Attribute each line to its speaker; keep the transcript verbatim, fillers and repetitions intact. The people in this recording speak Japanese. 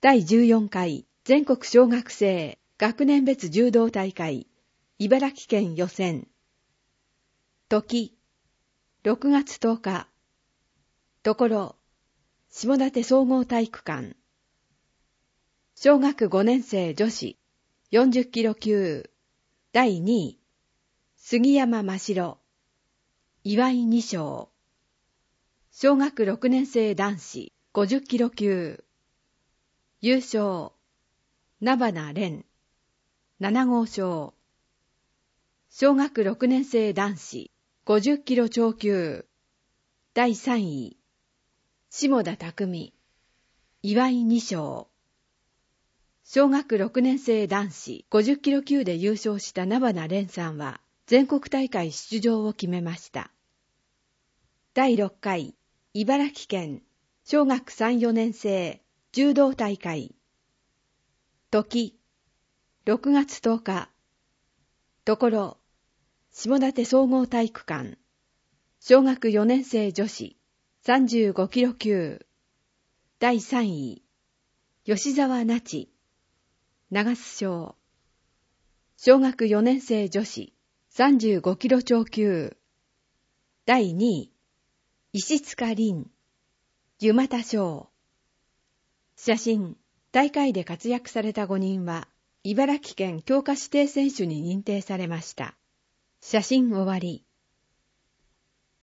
Speaker 1: だいじゅうよんかい全国小学生学年別柔道大会茨城県予選。時、ろくがつとおか。ところ、下館総合体育館。小学ごねん生女子よんじゅっキロ級だいにい、杉山真白、岩井二章。小学ろくねん生男子ごじゅっキロ級。優勝、名花蓮、ななごう勝。小学ろくねん生男子ごじゅっキロ超級。だいさんい、下田匠、岩井二章。小学ろくねん生男子ごじゅっキロ級で優勝した名花蓮さんは全国大会出場を決めました。だいろっかい茨城県小学さん、よねん生柔道大会。時、ろくがつとおか。ところ、下館総合体育館。小学よねん生女子さんじゅうごキロ級。だいさんい、吉沢那智、長須賞。小学よねん生女子さんじゅうごキロ超級。だいにい、石塚凛、湯俣賞。写真、大会で活躍されたごにんは、茨城県強化指定選手に認定されました。写真終わり。